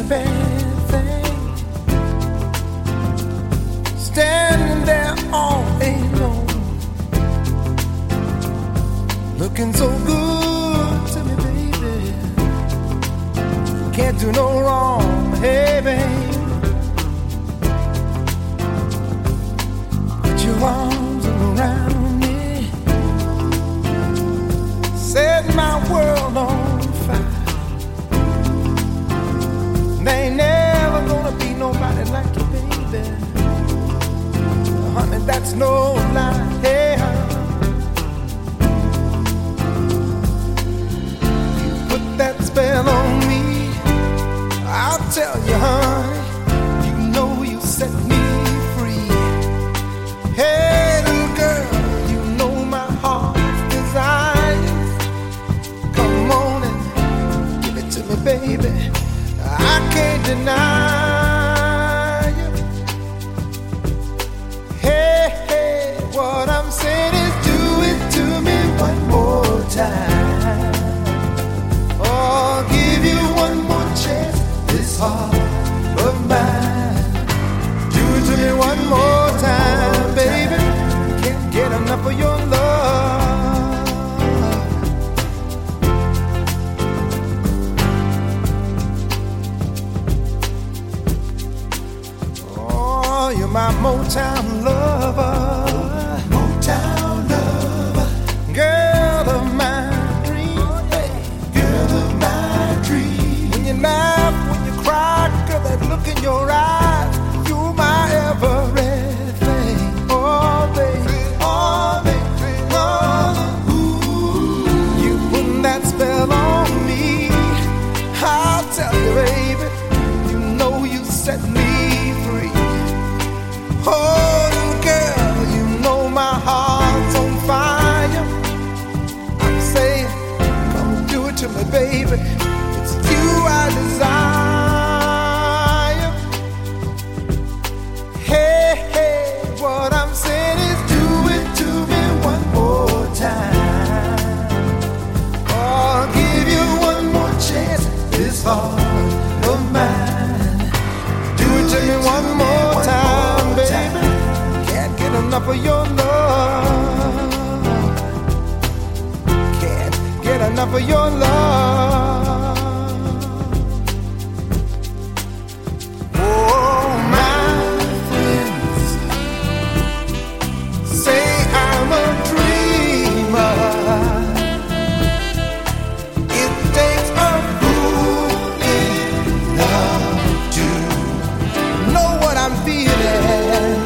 bad thing. Standing there all alone, looking so good to me, baby. Can't do no wrong, hey, babe. Put your arms around me, set my world on fire. There ain't never gonna be nobody like you, baby. Honey, that's no lie, hey, you put that spell on me, I'll tell you, honey, you know you set me free. Hey, little girl, you know my heart's desire. Come on and give it to me, baby. I can't deny you. Hey, hey, what I'm saying is do it to me one more time. Oh, I'll give you one more chance, this heart of mine. Do it to me one more time, baby. Can't get enough of your love. You're my Motown lover, Motown lover, girl of my dreams, hey, girl of my dreams. When you laugh, when you cry, girl, that look in your eyes, you're my everything. Oh, baby, oh, baby, oh, ooh, you put that spell on me. I'll tell you, baby, you know you set me free. Oh, little girl, you know my heart's on fire. I'm saying, come do it to me, baby. It's you I desire. Hey, hey, what I'm saying is do it to me one more time. Oh, I'll give you one more chance, this heart of mine. Do it to me one more time, baby. Can't get enough of your love. Can't get enough of your love. Oh, my friends say I'm a dreamer. It takes a fool in love to know what I'm feeling.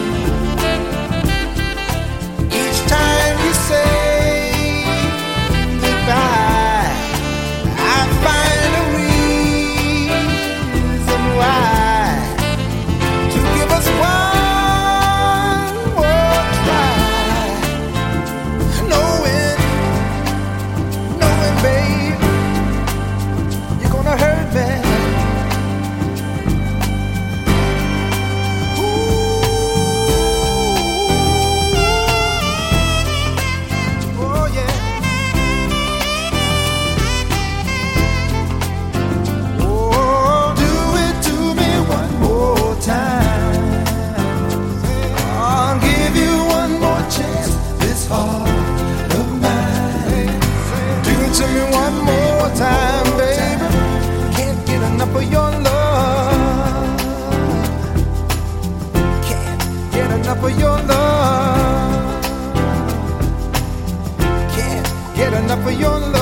Each time you say goodbye, I find a reason why to give us one more try. Knowing, babe, you're gonna hurt me. Time, baby. Can't get enough of your love. Can't get enough of your love. Can't get enough of your love.